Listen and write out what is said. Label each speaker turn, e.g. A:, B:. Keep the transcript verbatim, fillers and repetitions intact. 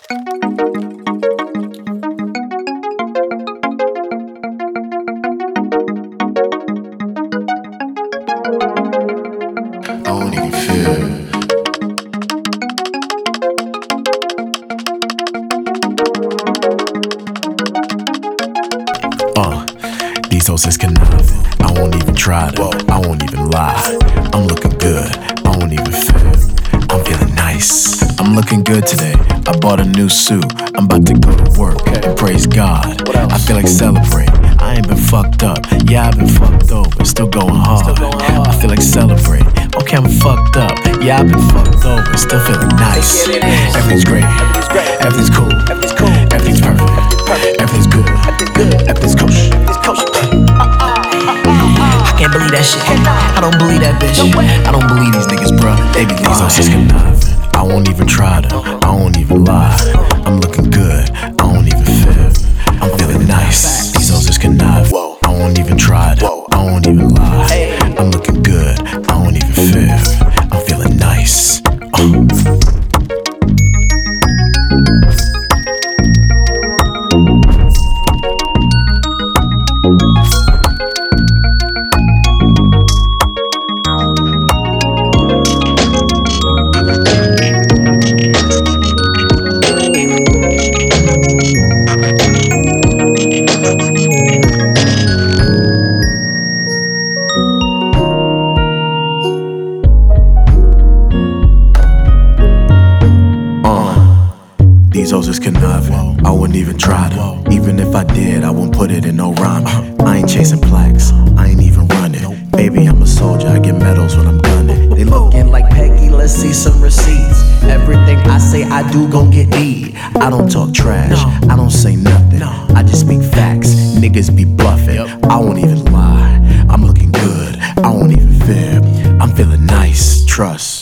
A: I won't even fear. Uh, these hoes is conniving. I won't even try to. I won't even lie. I'm looking good. I won't even fear. I'm feeling nice. I'm looking good today. I bought a new suit. I'm about to go to work and praise God. I feel like celebrate. I ain't been fucked up. Yeah, I've been fucked over. Still going hard. I feel like celebrate. Okay, I'm fucked up. Yeah, I've been fucked over. Still feeling nice. Everything's great. Everything's cool. Everything's perfect. Everything's good. Everything's kosher. I can't believe that shit. I don't believe that bitch. I don't believe these niggas, bruh. They be these hoes just conniving. I won't even try to. I won't even lie. I'm looking good. I won't even fib. I'm feeling nice. These hoes just conniving. I won't even try to. I won't even lie. I'm looking good. I won't even fib. I'm feeling nice. Uh. These hoes is conniving. I wouldn't even try to. Even if I did, I wouldn't put it in no rhyme. I ain't chasing plaques. I ain't even running. Baby, I'm a soldier. I get medals when I'm gunning.
B: They looking like Peggy. Let's see some receipts. Everything I say I do gon' get need.
A: I don't talk trash. I don't say nothing. I just speak facts. Niggas be bluffing. I won't even lie. I'm looking good. I won't even fib. I'm feeling nice. Trust.